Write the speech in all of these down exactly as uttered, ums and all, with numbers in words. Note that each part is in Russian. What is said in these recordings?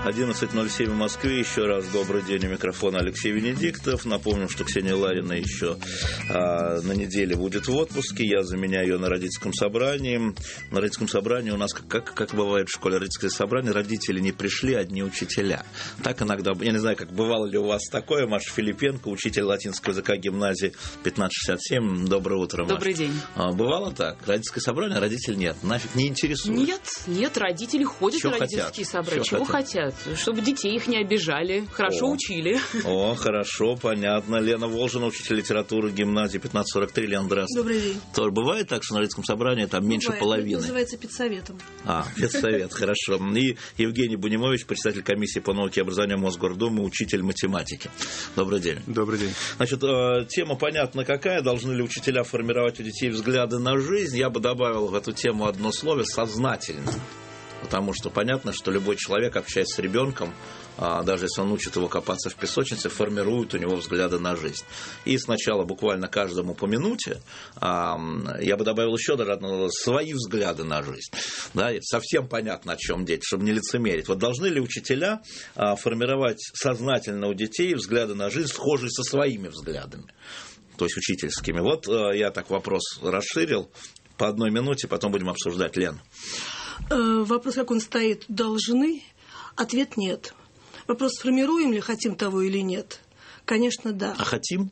одиннадцать ноль семь в Москве. Еще раз добрый день. У микрофона Алексей Венедиктов. Напомню, что Ксения Ларина еще а, на неделе будет в отпуске. Я заменяю ее на родительском собрании. На родительском собрании у нас, как, как, как бывает в школе родительское собрание, родители не пришли, одни учителя. Так иногда, я не знаю, как бывало ли у вас такое. Маша Филипенко, учитель латинского языка гимназии пятнадцать шестьдесят семь. Доброе утро, Маша. Добрый день. А, бывало так? Родительское собрание, родителей нет. Нафиг не интересует. Нет, нет, родители ходят Чего на родительские хотят? собрания. Чего Чего хотят? Чтобы детей их не обижали, хорошо О. учили. О, хорошо, понятно. Лена Волжина, учитель литературы гимназии пятнадцать сорок три. Лена, здравствуйте. Добрый день. Тоже бывает так, что на родительском собрании там меньше Бывает. половины? Это называется педсоветом. А, педсовет, хорошо. И Евгений Бунимович, председатель комиссии по науке и образованию Мосгордумы, учитель математики. Добрый день. Добрый день. Значит, тема понятна какая. Должны ли учителя формировать у детей взгляды на жизнь? Я бы добавил в эту тему одно слово – сознательно. Потому что понятно, что любой человек, общаясь с ребенком, даже если он учит его копаться в песочнице, формирует у него взгляды на жизнь. И сначала буквально каждому по минуте, я бы добавил еще даже одно, свои взгляды на жизнь. Да, совсем понятно, о чем дети, чтобы не лицемерить. Вот должны ли учителя формировать сознательно у детей взгляды на жизнь, схожие со своими взглядами, то есть учительскими? Вот я так вопрос расширил по одной минуте, потом будем обсуждать. Лена. Вопрос, как он стоит, должны? Ответ нет. Вопрос, сформируем ли, хотим того или нет? Конечно, да. А хотим?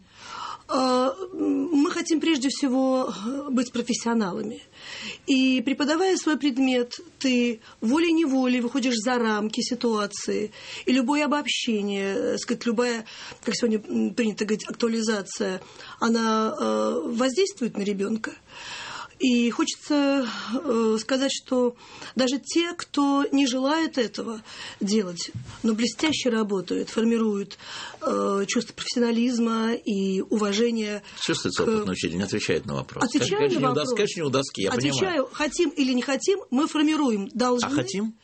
Мы хотим прежде всего быть профессионалами. И преподавая свой предмет, ты волей-неволей выходишь за рамки ситуации. И любое обобщение, сказать, любая, как сегодня принято говорить, актуализация, она воздействует на ребенка. И хочется э, сказать, что даже те, кто не желает этого делать, но блестяще работают, формируют э, чувство профессионализма и уважения. Чувствуется к... опытный учитель, не отвечает на вопрос. Отвечаю конечно, на не вопрос. Удастся, конечно, не удастся, я Отвечаю, понимаю. хотим или не хотим, мы формируем, должны. А хотим?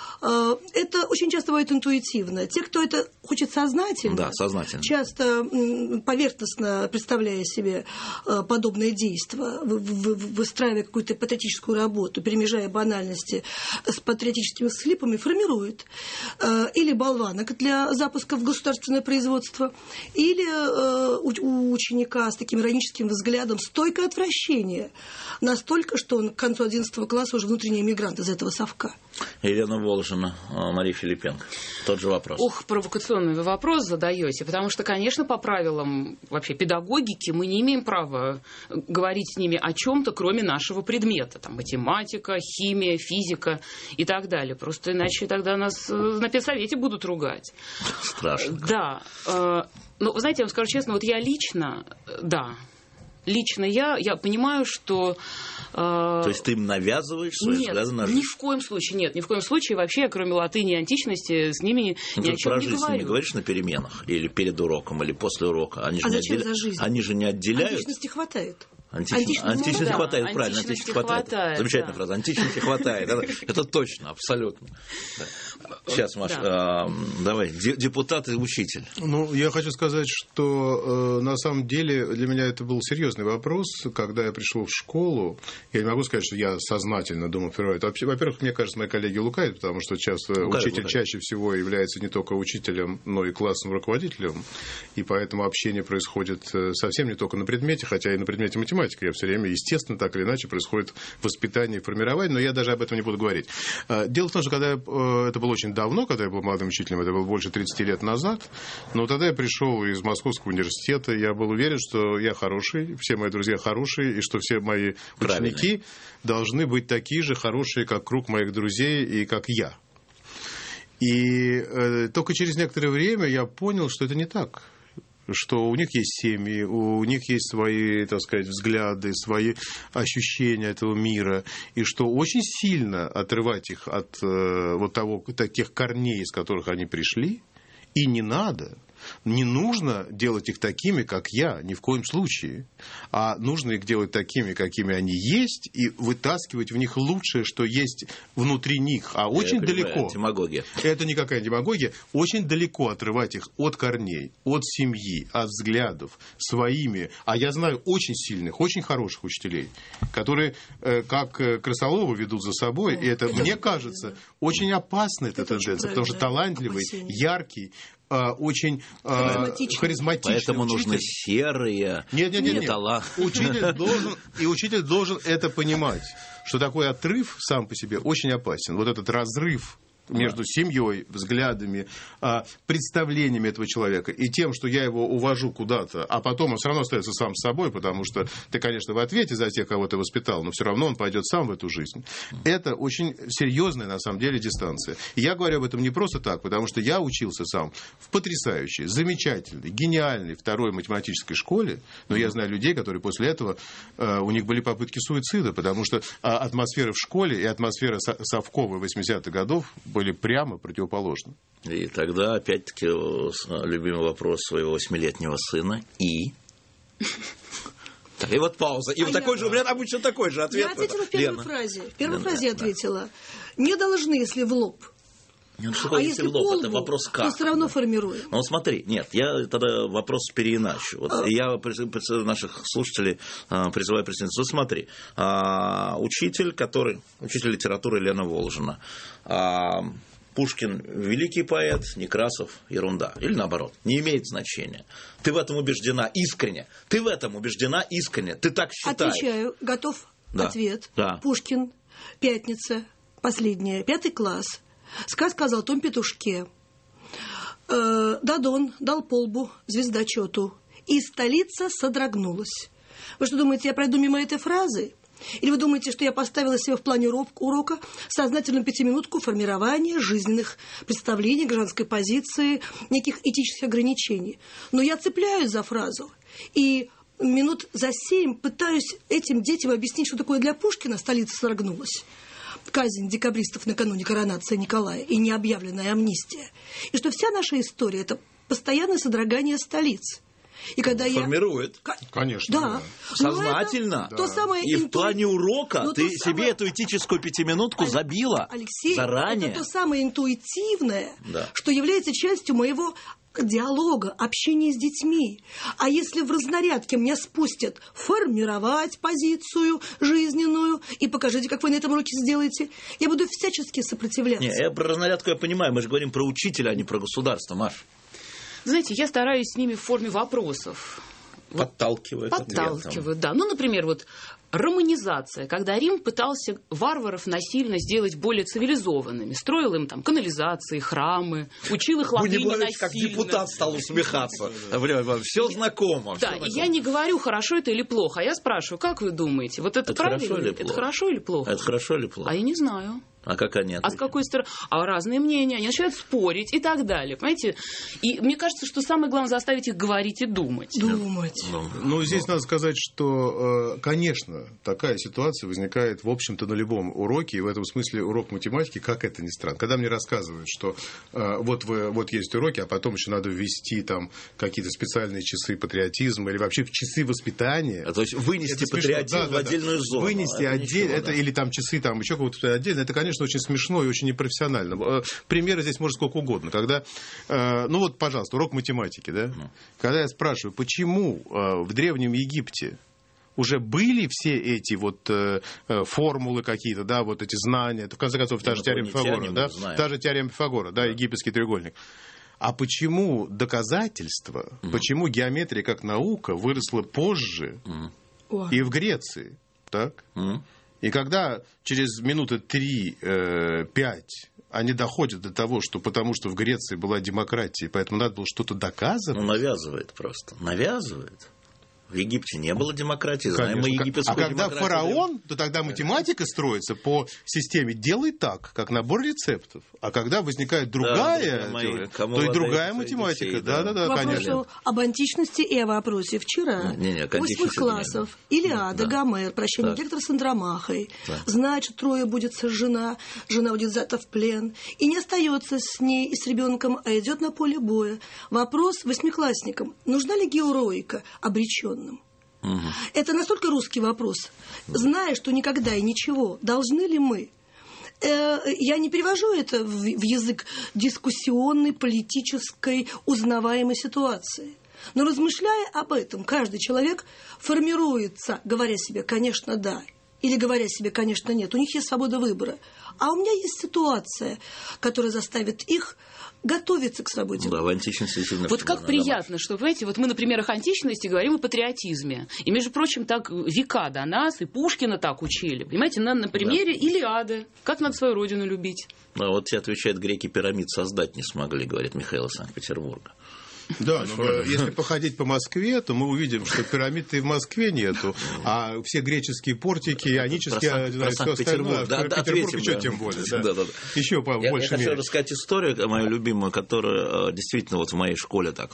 Это очень часто бывает интуитивно. Те, кто это хочет сознательно, да, сознательно. часто поверхностно представляя себе подобное действие, выстраивая какую-то патриотическую работу, перемежая банальности с патриотическими схлипами, формирует или болванок для запуска в государственное производство, или у ученика с таким ироническим взглядом стойкое отвращение, настолько, что он к концу одиннадцатого класса уже внутренний эмигрант из этого совка. Елена Волжина, Мария Филипенко. Тот же вопрос. Ух, провокационный вы вопрос задаете, потому что, конечно, по правилам вообще педагогики мы не имеем права говорить с ними о чем-то, кроме нашего предмета. Там математика, химия, физика и так далее. Просто иначе тогда нас на педсовете будут ругать. Страшно. Да. Но, вы знаете, я вам скажу честно, вот я лично, да, лично я, я понимаю, что... То есть ты им навязываешь свои нет, взгляды на жизнь? Ни в коем случае, нет, ни в коем случае. Вообще, кроме латыни и античности, с ними ну, ни о чем про не жизнь говорю. не говоришь на переменах? Или перед уроком, или после урока? Они же а не зачем отделя... за жизнь? Они же не отделяют? Античности хватает. Античности, античности да, хватает, античности правильно, античности хватает. хватает, Замечательная да. фраза. Античности хватает. Это, это точно, абсолютно. Сейчас, Маша, да. э, давай, депутат и учитель. Ну, я хочу сказать, что э, на самом деле для меня это был серьезный вопрос. Когда я пришел в школу, я не могу сказать, что я сознательно думал, во-первых, мне кажется, мои коллеги лукают, потому что часто лукают, учитель лукают. Чаще всего является не только учителем, но и классным руководителем, и поэтому общение происходит совсем не только на предмете, хотя и на предмете математики. Я все время, естественно, так или иначе происходит воспитание и формирование, но я даже об этом не буду говорить. Дело в том, что когда я, это было очень давно, когда я был молодым учителем, это было больше тридцати лет назад, но тогда я пришел из Московского университета, я был уверен, что я хороший, все мои друзья хорошие, и что все мои Правильно. Ученики должны быть такие же хорошие, как круг моих друзей и как я. И э, только через некоторое время я понял, что это не так. Что у них есть семьи, у них есть свои, так сказать, взгляды, свои ощущения этого мира, и что очень сильно отрывать их от э, вот того, таких корней, из которых они пришли, и не надо. Не нужно делать их такими, как я, ни в коем случае. А нужно их делать такими, какими они есть, и вытаскивать в них лучшее, что есть внутри них. А очень Я далеко. Понимаю, демагогия. Это никакая демагогия. Очень далеко отрывать их от корней, от семьи, от взглядов, своими. А я знаю очень сильных, очень хороших учителей, которые, как крысоловы, ведут за собой. И это, мне кажется, очень опасная эта тенденция, потому что талантливый, яркий, очень харизматичный. харизматичный Поэтому учитель. нужны серые нет, нет, нет, металла. Учитель должен, и учитель должен это понимать, что такой отрыв сам по себе очень опасен. Вот этот разрыв между семьей, взглядами, представлениями этого человека и тем, что я его увожу куда-то, а потом он все равно остается сам с собой, потому что ты, конечно, в ответе за тех, кого ты воспитал, но все равно он пойдет сам в эту жизнь. Это очень серьезная, на самом деле, дистанция. И я говорю об этом не просто так, потому что я учился сам в потрясающей, замечательной, гениальной второй математической школе, но я знаю людей, которые после этого, у них были попытки суицида, потому что атмосфера в школе и атмосфера совковой восьмидесятых годов были прямо противоположны. И тогда, опять-таки, любимый вопрос своего восьмилетнего сына. И? И вот пауза. И а такой я... же, у меня обычно такой же ответ. Я ответила в первой Лена. фразе. В первой да, фразе я да, ответила. Не должны, если в лоб. Ну, что а если в лоб, это вопрос как? То все равно формируем. Ну, смотри, нет, я тогда вопрос переиначу. Вот а... Я наших слушателей призываю присоединиться. Вот смотри, учитель, который, учитель литературы Лена Волжина, Пушкин – великий поэт, Некрасов – ерунда. Или наоборот, не имеет значения. Ты в этом убеждена искренне. Ты в этом убеждена искренне. Ты так считаешь. Отвечаю. Готов да. ответ. Да. Пушкин, пятница, последняя, пятый класс. Сказка о золотом петушке. Э, Дадон дал полбу звездочету. И столица содрогнулась. Вы что думаете, я пройду мимо этой фразы? Или вы думаете, что я поставила себе в плане урока сознательную пятиминутку формирования жизненных представлений, гражданской позиции, неких этических ограничений? Но я цепляюсь за фразу. И минут за семь пытаюсь этим детям объяснить, что такое для Пушкина столица содрогнулась. Казнь декабристов накануне коронации Николая и необъявленная амнистия. И что вся наша история – это постоянное содрогание столиц. И когда формирует. Я... Конечно. Да. да. Сознательно. Да. То самое и инту... в плане урока Но ты то себе самое... эту этическую пятиминутку Алексей, забила Алексей, заранее. Это то самое интуитивное, да. что является частью моего диалога, общения с детьми. А если в разнарядке мне спустят формировать позицию жизненную, и покажите, как вы на этом уроке сделаете, я буду всячески сопротивляться. Не, я про разнарядку я понимаю, мы же говорим про учителя, а не про государство, Маш. Знаете, я стараюсь с ними в форме вопросов. Подталкиваю. Подталкиваю, да. Ну, например, вот романизация, когда Рим пытался варваров насильно сделать более цивилизованными, строил им там канализации, храмы, учил их латыни насильно. Как депутат стал усмехаться. Все знакомо. Да, и я не говорю, хорошо это или плохо, а я спрашиваю, как вы думаете, вот это, это правильно? Это хорошо или плохо? Это хорошо или плохо? А я не знаю. А как они отвечают? А с какой стороны? А разные мнения, они начинают спорить и так далее, понимаете? И мне кажется, что самое главное заставить их говорить и думать. Думать. Ну, ну здесь надо сказать, что, конечно, такая ситуация возникает, в общем-то, на любом уроке, и в этом смысле урок математики, как это ни странно. Когда мне рассказывают, что вот, вы, вот есть уроки, а потом еще надо ввести там какие-то специальные часы патриотизма или вообще часы воспитания. А, то есть вынести патриотизм да, в да, отдельную да. зону. Вынести отдельно, это, да. или там часы, там еще кого-то отдельно, это, конечно, очень смешно и очень непрофессионально. Примеры здесь можно сколько угодно. Когда, ну вот, пожалуйста, урок математики, да? Mm. Когда я спрашиваю, почему в Древнем Египте уже были все эти вот э, формулы какие-то, да, вот эти знания, в конце концов, та же теорема Пифагора, да, та же теорема Пифагора, да, египетский треугольник. А почему доказательства, mm. почему геометрия как наука выросла позже mm. и в Греции, так? Mm. И когда через минуты три-пять они доходят до того, что потому что в Греции была демократия, поэтому надо было что-то доказывать. Ну, навязывает просто. Навязывает. В Египте не было демократии, знаем мы египетскую демократию. А когда демократию. фараон, то тогда математика строится по системе «делай так», как набор рецептов. А когда возникает другая, да, мои, то и другая математика. Да, да, да, К конечно. вопросу об античности и о вопросе вчера. Не, не, Восьмых классов. Илиада, да. Гомер, прощание Так. Гектора с Андромахой. Да. Знает, что Троя будет сожжена, жена будет взята в плен. И не остается с ней и с ребенком, а идет на поле боя. Вопрос восьмиклассникам. Нужна ли героика обреченным? Угу. Это настолько русский вопрос. Зная, что никогда и ничего, должны ли мы? Э, я не перевожу это в, в язык дискуссионной, политической, узнаваемой ситуации. Но размышляя об этом, каждый человек формируется, говоря себе, конечно, да, или говоря себе, конечно, нет. У них есть свобода выбора. А у меня есть ситуация, которая заставит их готовиться к свободе. Да, в античности действительно. Вот как приятно, что, понимаете, вот мы на примерах античности говорим о патриотизме. И, между прочим, так века до нас, и Пушкина так учили. Понимаете, на, на примере да. Илиады. Как надо свою родину любить. А вот тебе отвечает, греки пирамид создать не смогли, говорит Михаил из Санкт-Петербурга. Да, но если походить по Москве, то мы увидим, что пирамид и в Москве нету, а все греческие портики, ионические, про все остальное, да, да, Петербург ответим, еще да. тем более. Да. Да, да, да. Еще по я, большей я мере. хочу рассказать историю мою любимую, которая действительно вот в моей школе так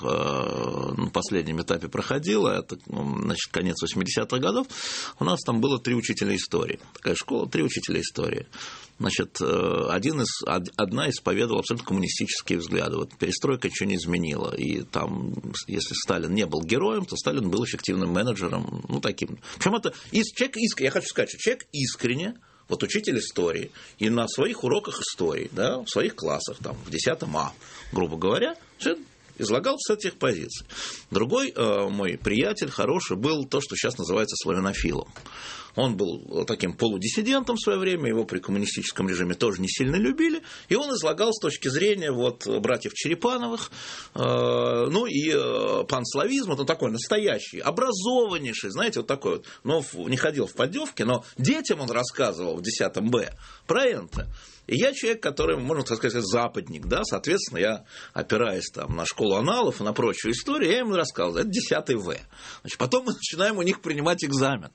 на последнем этапе проходила. Это, значит, конец восьмидесятых годов. У нас там было три учителя истории. Такая школа, три учителя истории. Значит, один из, одна исповедовала абсолютно коммунистические взгляды. Вот перестройка ничего не изменила. И там, если Сталин не был героем, то Сталин был эффективным менеджером. Ну, таким. Причем это человек искренне, я хочу сказать, что человек искренне, вот учитель истории, и на своих уроках истории, да, в своих классах, там, в десятом А, грубо говоря, излагал с этих позиций. Другой э, мой приятель хороший был то, что сейчас называется славянофилом. Он был таким полудиссидентом в свое время, его при коммунистическом режиме тоже не сильно любили, и он излагал с точки зрения вот, братьев Черепановых, э, ну и э, панславизм, вот он такой настоящий, образованнейший, знаете, вот такой вот, но не ходил в поддевки, но детям он рассказывал в десятом Б про это. И я человек, который, можно так сказать, западник, да, соответственно, я, опираясь там на школу аналов и на прочую историю, я ему рассказывал, это десятый В. Значит, потом мы начинаем у них принимать экзамен.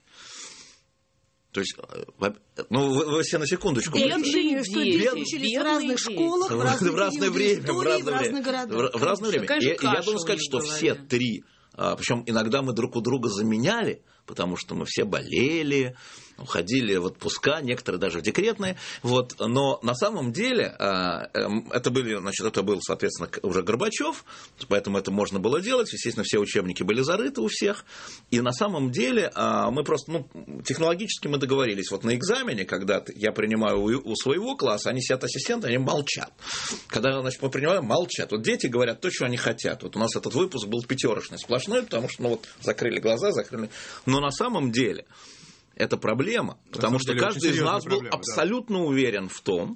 То есть, ну, вы, вы все на секундочку. Бедные что дети учились в разных школах, в, в разное время, истории, в разное, в разных городах. В разное время. И, и я должен сказать, что все три, причем иногда мы друг у друга заменяли, потому что мы все болели, уходили в отпуска, некоторые даже в декретные. Вот. Но на самом деле это, были, значит, это был, соответственно, уже Горбачев, поэтому это можно было делать. Естественно, все учебники были зарыты у всех. И на самом деле мы просто, ну, технологически мы договорились. Вот на экзамене, когда я принимаю у своего класса, они сидят ассистенты, они молчат. Когда, значит, мы принимаем, молчат. Вот дети говорят то, что они хотят. Вот у нас этот выпуск был пятерочный, сплошной, потому что, ну, вот, закрыли глаза, закрыли. Но на самом деле это проблема, на потому что деле, каждый из нас был проблема, абсолютно да. уверен в том,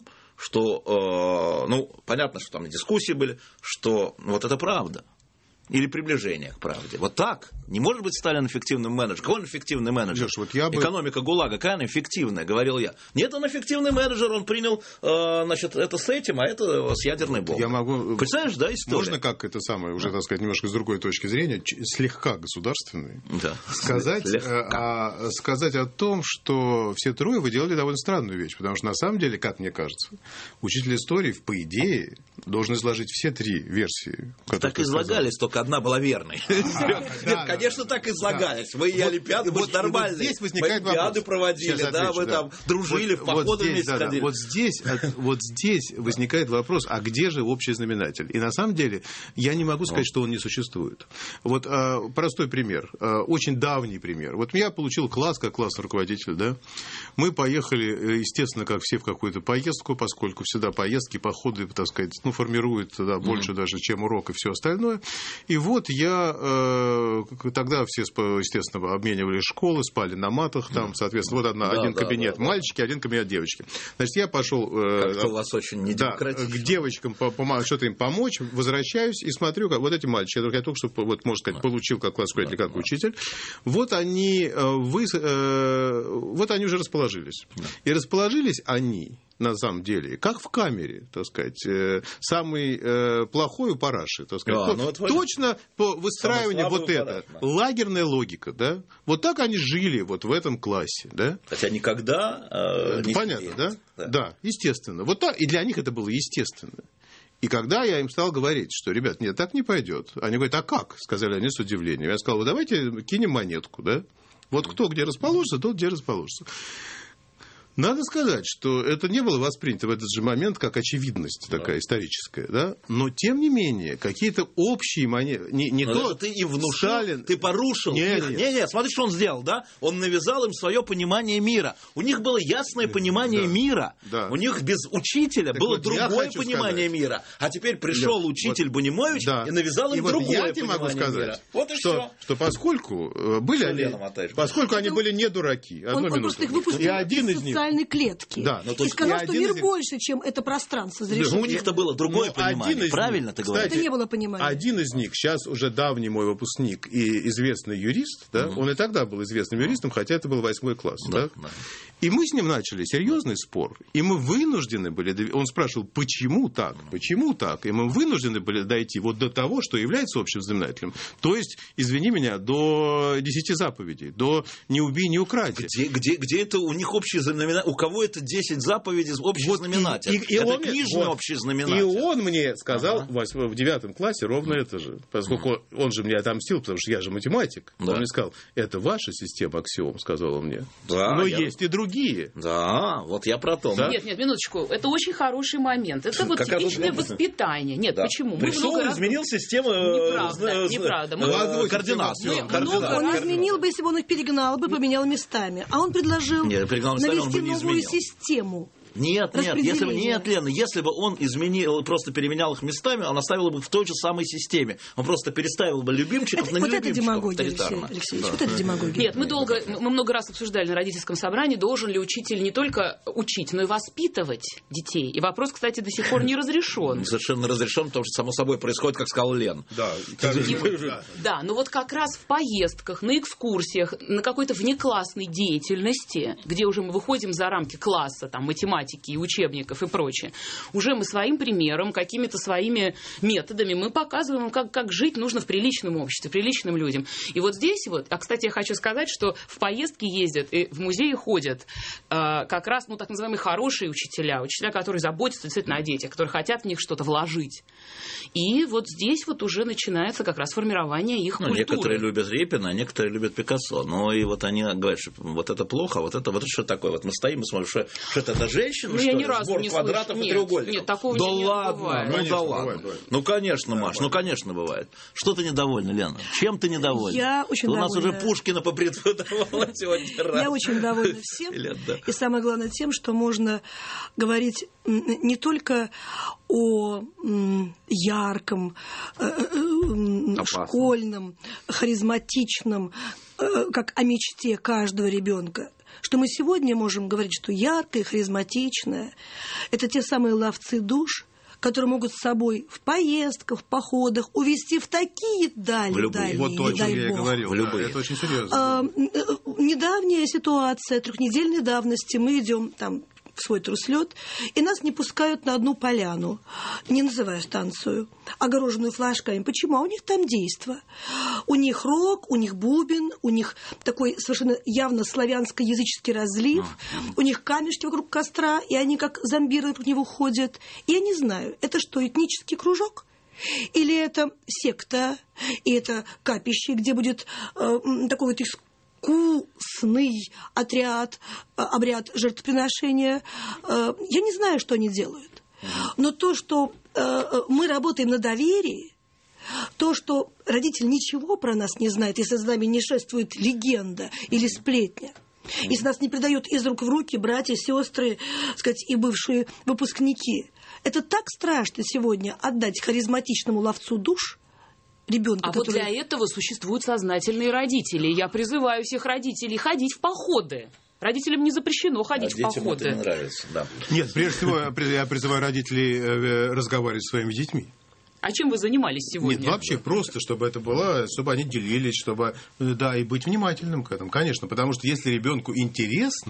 что, э, ну, понятно, что там и дискуссии были, что вот это правда. Или приближение к правде. Вот так. Не может быть Сталин эффективным менеджером. Какой он эффективный менеджер? Леш, вот я бы... Экономика ГУЛАГа, какая она эффективная, говорил я. Нет, он эффективный менеджер, он принял, э, значит, это с этим, а это с ядерной бомбой. Я могу... Представляешь, да, история? Можно как это самое, уже, так сказать, немножко с другой точки зрения, слегка государственный, да. сказать, а, сказать о том, что все трое вы делали довольно странную вещь, потому что на самом деле, как мне кажется, учитель истории, по идее, должен изложить все три версии. Так излагались, только одна была верной. Нет, конечно, так излагались. Вы и Олимпиады были нормальные. Здесь возникает вопрос. Олимпиады проводили, да, вы там дружили, в походы вместе ходили. Вот здесь, вот здесь возникает вопрос, а где же общий знаменатель? И на самом деле я не могу сказать, что он не существует. Вот простой пример, очень давний пример. Вот я получил класс, как классный руководитель, да. Мы поехали, естественно, как все, в какую-то поездку, поскольку всегда поездки, походы, так сказать, ну, формируют да, больше даже, чем урок и все остальное. И вот я, э, тогда все, естественно, обменивали школы, спали на матах, там, соответственно, вот одна, да, один да, кабинет да, мальчики, да. один кабинет девочки. Значит, я пошел э, у вас очень недемократично. Да, к девочкам по, по, что-то им помочь, возвращаюсь и смотрю, как вот эти мальчики, я только что, вот, можно сказать, получил как классный руководитель, как учитель, вот они, вы, э, вот они уже расположились. И расположились они на самом деле, как в камере, так сказать, э, самый э, плохой у параши, так сказать. Да, То, ну, вот точно по выстраиванию вот это, параш, да. лагерная логика, да, вот так они жили вот в этом классе, да. Хотя никогда э, не Понятно, да? да? Да, естественно. Вот так, и для них это было естественно. И когда я им стал говорить, что, ребят, нет, так не пойдет, они говорят, а как? Сказали они с удивлением. Я сказал, давайте кинем монетку, да. Вот кто где расположится, тот где расположится. Надо сказать, что это не было воспринято в этот же момент как очевидность такая да. историческая, да? Но, тем не менее, какие-то общие монеты... Не, не то, ты им внушил, Сталин... ты порушил не, их. не. Не, не, смотри, что он сделал, да? Он навязал им свое понимание мира. У них было ясное понимание да. мира. Да. У них без учителя так было вот другое понимание сказать. Мира. А теперь пришел да. учитель вот, Бонимович да. и навязал им и другое вот я понимание могу сказать, мира. Вот и что, все. Что поскольку были что они... Мотаешь, поскольку они были не дураки. Он, он просто их выпустил и один из них... социальной клетки. Да, но и сказал, что мир них... больше, чем это пространство зрительное. Ну, у них-то было другое ну, понимание, правильно них, ты говоришь? Это не было понимания. Один из них, сейчас уже давний мой выпускник и известный юрист, да, mm-hmm. он и тогда был известным юристом, хотя это был восьмой класс. Да, да? Да. И мы с ним начали серьезный спор, и мы вынуждены были, он спрашивал, почему так, почему так, и мы вынуждены были дойти вот до того, что является общим знаменателем. То есть, извини меня, до десяти заповедей, до «не убей, не укради». Где, где, где это у них общий знаменатель? У кого это десять заповедей общий вот знаменатель? И, и, и это он, книжный вот, общий знаменатель. И он мне сказал ага. в, в девятом классе ровно mm. это же. Поскольку mm. он же мне отомстил, потому что я же математик. Да. Он мне сказал, это ваша система аксиом, сказал он мне. Да, но я... есть и другие. Да, вот я про то. Да? Нет, нет, минуточку. Это очень хороший момент. Это вот как типичное воспитание. Нет, да. почему? Пришел, раз... изменил систему неправда, неправда. Мы... координацию. Мы... координацию. Он изменил бы, если бы он их перегнал бы, поменял местами. А он предложил нет, навести новую систему. Нет, нет, если бы, нет, Лена, если бы он изменил, просто переменял их местами, он оставил бы в той же самой системе. Он просто переставил бы любимчиков это, на вот нелюбимчиков. Вот это демагогия, Алексей Алексеевич, да. вот это демагогия. Нет, мы долго, мы много раз обсуждали на родительском собрании, должен ли учитель не только учить, но и воспитывать детей. И вопрос, кстати, до сих пор не разрешен. Совершенно разрешен, потому что само собой происходит, как сказал Лен. Да, да, но вот как раз в поездках, на экскурсиях, на какой-то внеклассной деятельности, где уже мы выходим за рамки класса, там, математики и учебников, и прочее. Уже мы своим примером, какими-то своими методами мы показываем, как, как жить нужно в приличном обществе, приличным людям. И вот здесь вот, а, кстати, я хочу сказать, что в поездки ездят и в музеи ходят э, как раз, ну, так называемые хорошие учителя, учителя, которые заботятся действительно о детях, которые хотят в них что-то вложить. И вот здесь вот уже начинается как раз формирование их ну, культуры. Некоторые любят Репина, а некоторые любят Пикассо. Но и вот они говорят, что вот это плохо, вот это, вот это что такое? Вот мы стоим и смотрим, что, что это, это женщина, ну, что ни разу сбор не квадратов нет, и треугольников. Нет, такого да не ладно, бывает. Ну конечно, да ладно. Бывает, бывает. Ну конечно, да, Маш, бывает. ну конечно бывает. Что ты недовольна, Лена? Чем ты недовольна? Я очень У довольна. нас уже Пушкина попредавала сегодня раз. Я очень довольна всем. И самое главное тем, что можно говорить не только о ярком, школьном, харизматичном, как о мечте каждого ребенка. Что мы сегодня можем говорить, что яркое, харизматичное – это те самые ловцы душ, которые могут с собой в поездках, в походах увезти в такие дали, дальние, вот то, не дай я бог. говорил, да, это очень серьезно. А, недавняя ситуация, трехнедельной давности, мы идем там в свой труслет, и нас не пускают на одну поляну, не называя станцию, огороженную флажками. Почему? А у них там действо. У них рог, у них бубен, у них такой совершенно явно славянско-языческий разлив, у них камешки вокруг костра, и они как зомбиры вокруг него ходят. И я не знаю, это что, этнический кружок? Или это секта, и это капище, где будет э, такой вот искусный отряд, обряд жертвоприношения. Я не знаю, что они делают. Но то, что мы работаем на доверии, то, что родитель ничего про нас не знает, если за нами не шествует легенда или сплетня, если нас не передают из рук в руки братья, сестры, сказать, и бывшие выпускники, это так страшно сегодня отдать харизматичному ловцу душ, ребенка, а который... вот для этого существуют сознательные родители. Я призываю всех родителей ходить в походы. Родителям не запрещено ходить а в походы. Детям это не нравится, да. Нет, прежде всего я призываю родителей разговаривать с своими детьми. А чем вы занимались сегодня? Нет, вообще просто, чтобы это было, чтобы они делились, чтобы, да, и быть внимательным к этому, конечно. Потому что если ребенку интересно,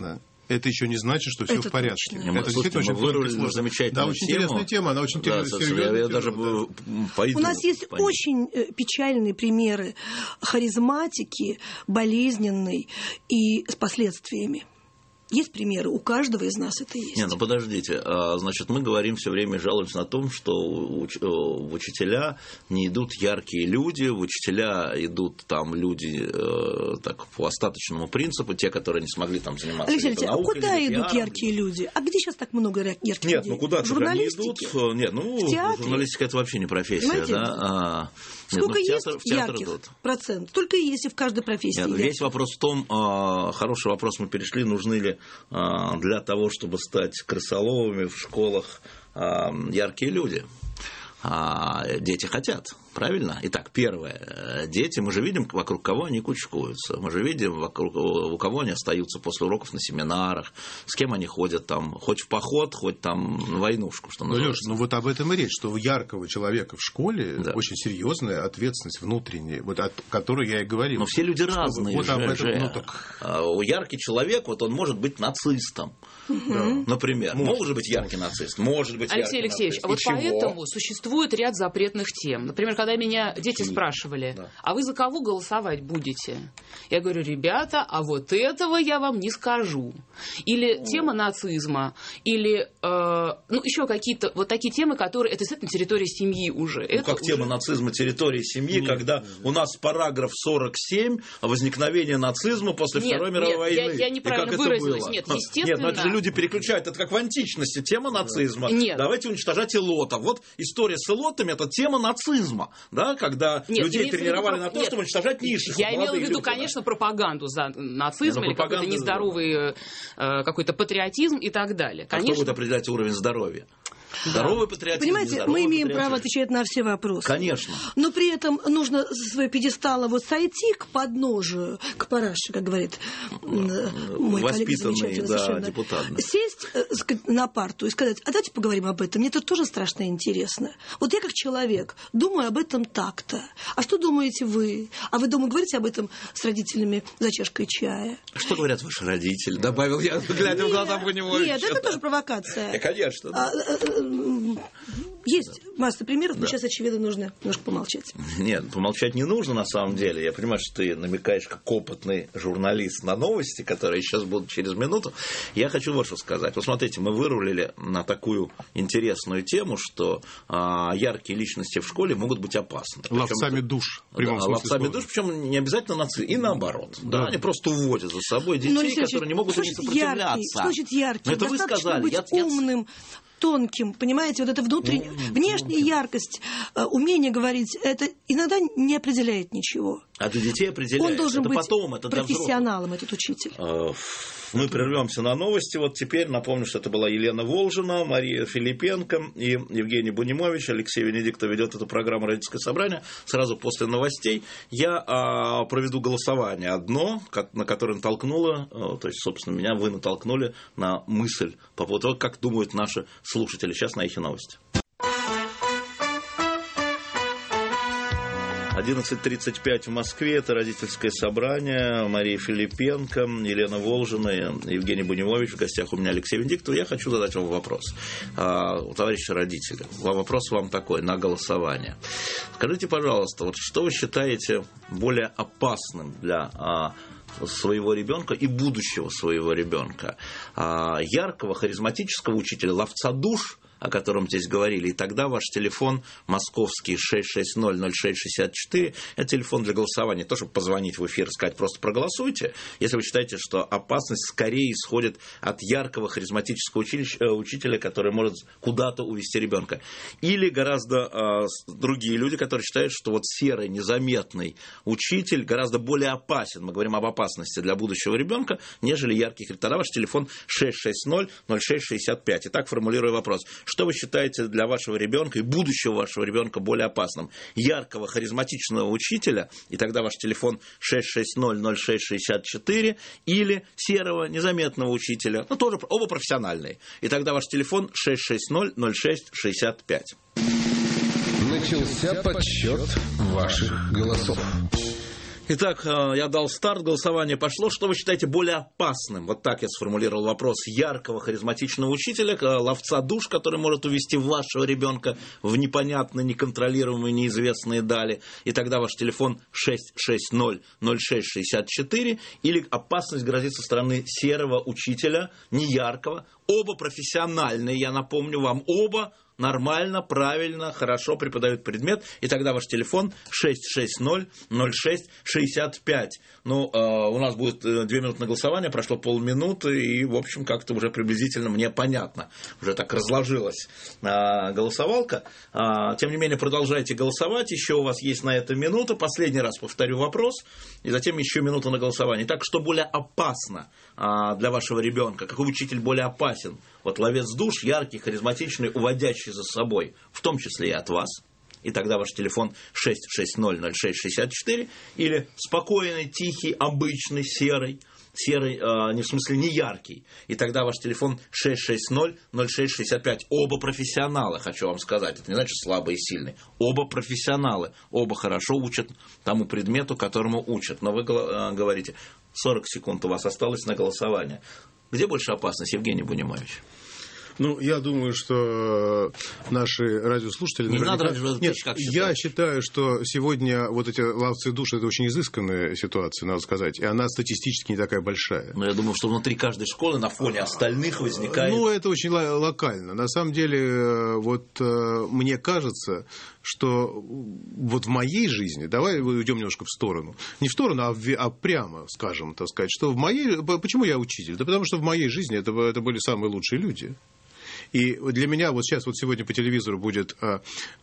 это еще не значит, что все это в порядке. Не, мы, это слушайте, действительно мы очень выровняли замечательную Да, очень тему. интересная тема, она очень Да, серьезная. я, я тема, даже да. пойду. У нас есть по ней. очень печальные примеры харизматики, болезненной и с последствиями. Есть примеры, у каждого из нас это есть. Не, ну подождите, значит, мы говорим все время, жалуемся на том, что в учителя не идут яркие люди, в учителя идут там люди так, по остаточному принципу, те, которые не смогли там заниматься. Алексей Алексеевич, а куда идут пиаром, яркие люди? А где сейчас так много ярких людей? Нет, ну куда-то же они идут. Нет, ну журналистика это вообще не профессия. Понимаете? Да? А, Сколько нет, ну, в есть театр, в театр ярких идут. процентов? Только есть и в каждой профессии. Нет, весь вопрос в том, хороший вопрос мы перешли, нужны ли для того, чтобы стать крысоловыми в школах яркие люди. Дети хотят, правильно? Итак, первое. Дети, мы же видим, вокруг кого они кучкуются. Мы же видим, вокруг, у кого они остаются после уроков на семинарах, с кем они ходят там, хоть в поход, хоть там на войнушку, что называется. Ну, Лёш, ну вот об этом и речь, что у яркого человека в школе да. очень серьезная ответственность внутренняя, вот о которой я и говорил. Но все люди разные. Вот же, об этом, же. ну, так... У яркий человек, вот он может быть нацистом. Да. Например. Может. может быть яркий нацист, может быть Алексей яркий Алексеевич, нацист. а вот чего? поэтому существует ряд запретных тем. Например, когда меня дети спрашивали, да. а вы за кого голосовать будете? Я говорю, ребята, а вот этого я вам не скажу. Или тема нацизма, или э, ну, еще какие-то вот такие темы, которые, это действительно территория семьи уже. Ну, это как уже... тема нацизма, территории семьи, нет, когда нет. у нас параграф сорок семь о возникновении нацизма после нет, Второй мировой нет, войны. Я, я неправильно выразилась. Нет, естественно. Нет, но это же люди переключают. Это как в античности тема нацизма. Нет. Давайте уничтожать элотов. Вот история с элотами – это тема нацизма. Да, когда нет, людей тренировали виду, на то, нет, чтобы уничтожать низших. Я имела в виду, люди, конечно, да. пропаганду за нацизм, нет, или какой-то нездоровый э, какой-то патриотизм и так далее. А конечно. кто будет определять уровень здоровья? Да. Здоровый патриотизм. Понимаете, мы имеем патриотизм. Право отвечать на все вопросы. Конечно. Но при этом нужно со своего пьедестала вот сойти к подножию, к параше, как говорит мой коллега замечательный да, совершенно. Депутат. Сесть на парту и сказать, а давайте поговорим об этом. Мне это тоже страшно интересно. Вот я как человек думаю об этом так-то. А что думаете вы? А вы дома говорите об этом с родителями за чашкой чая? Что говорят ваши родители? Добавил я, глядя в глаза Буневича. Нет, это тоже провокация. Да, конечно. Да. Есть масса примеров, но да. сейчас, очевидно, нужно немножко помолчать. Нет, помолчать не нужно на самом деле. Я понимаю, что ты намекаешь как опытный журналист на новости, которые сейчас будут через минуту. Я хочу вот что сказать. Вот смотрите, мы вырулили на такую интересную тему, что а, яркие личности в школе могут быть опасны. Ловцами душ. Да, ловцами душ, причем не обязательно нацисты, и наоборот. Да. Да, они просто уводят за собой детей, ну, которые не могут не сопротивляться. Яркий, что значит яркий? Это вы сказали. Быть я, умным. Я... тонким, понимаете, вот эта внутренняя, внешняя яркость, умение говорить, это иногда не определяет ничего. А для детей определяет. Он должен это быть потом, это профессионалом, этот учитель. Мы прервемся на новости. Вот теперь напомню, что это была Елена Волжина, Мария Филипенко и Евгений Бунимович. Алексей Венедиктов ведет эту программу «Родительское собрание». Сразу после новостей я а, проведу голосование одно, на которое натолкнуло, то есть, собственно, меня вы натолкнули на мысль по поводу того, как думают наши слушатели. Сейчас на Эхе новости. одиннадцать тридцать пять в Москве. Это родительское собрание. Мария Филипенко, Елена Волжина, Евгений Бунимович. В гостях у меня Алексей Венедиктов. Я хочу задать вам вопрос. Товарищи родители, вопрос вам такой, на голосование. Скажите, пожалуйста, вот что вы считаете более опасным для своего ребенка и будущего своего ребенка? Яркого, харизматического учителя, ловца душ, о котором здесь говорили, и тогда ваш телефон московский шесть шесть ноль ноль шесть шестьдесят четыре, это телефон для голосования, не то, чтобы позвонить в эфир и сказать, просто проголосуйте, если вы считаете, что опасность скорее исходит от яркого харизматического училища, учителя, который может куда-то увести ребенка. Или гораздо э, другие люди, которые считают, что вот серый, незаметный учитель гораздо более опасен, мы говорим об опасности для будущего ребенка, нежели яркий. Тогда ваш телефон шесть шесть ноль ноль шесть шестьдесят пять. Итак, формулирую вопрос. Что вы считаете для вашего ребенка и будущего вашего ребенка более опасным? Яркого, харизматичного учителя, и тогда ваш телефон шесть шесть ноль ноль шесть шестьдесят четыре, или серого, незаметного учителя, ну, тоже оба профессиональные, и тогда ваш телефон шесть шесть ноль ноль шесть шестьдесят пять. Начался подсчет ваших голосов. Итак, я дал старт, голосование пошло. Что вы считаете более опасным? Вот так я сформулировал вопрос. Яркого, харизматичного учителя, ловца душ, который может увести вашего ребенка в непонятные, неконтролируемые, неизвестные дали. И тогда ваш телефон шесть шесть ноль ноль шесть шестьдесят четыре. Или опасность грозит со стороны серого учителя, неяркого. Оба профессиональные, я напомню вам, оба нормально, правильно, хорошо преподают предмет, и тогда ваш телефон шесть шесть ноль ноль шесть шестьдесят пять. Ну, э, у нас будет две минуты на голосование, прошло полминуты, и, в общем, как-то уже приблизительно мне понятно. Уже так разложилась э, голосовалка. Э, тем не менее, продолжайте голосовать, еще у вас есть на это минута. Последний раз повторю вопрос, и затем еще минута на голосование. Итак, что более опасно э, для вашего ребенка? Какой учитель более опасен? Вот ловец душ, яркий, харизматичный, уводящий за собой, в том числе и от вас. И тогда ваш телефон шесть шесть ноль ноль шесть шестьдесят четыре. Или спокойный, тихий, обычный, серый. Серый, э, не в смысле не яркий. И тогда ваш телефон шесть шесть ноль ноль шесть шестьдесят пять. Оба профессионалы, хочу вам сказать. Это не значит слабый и сильный. Оба профессионалы. Оба хорошо учат тому предмету, которому учат. Но вы э, говорите, сорок секунд у вас осталось на голосование. Где больше опасность, Евгений Бунимович? Ну, я думаю, что наши радиослушатели... Не наверняка... надо радиослушать, Нет, как я считаю, что сегодня вот эти ловцы душ – это очень изысканная ситуация, надо сказать, и она статистически не такая большая. Но я думаю, что внутри каждой школы на фоне остальных возникает... Ну, это очень локально. На самом деле, вот мне кажется, что вот в моей жизни, давай уйдем немножко в сторону, не в сторону, а, в, а прямо, скажем, так сказать, что в моей... Почему я учитель? Да потому что в моей жизни это, это были самые лучшие люди. И для меня вот сейчас, вот сегодня по телевизору будет а,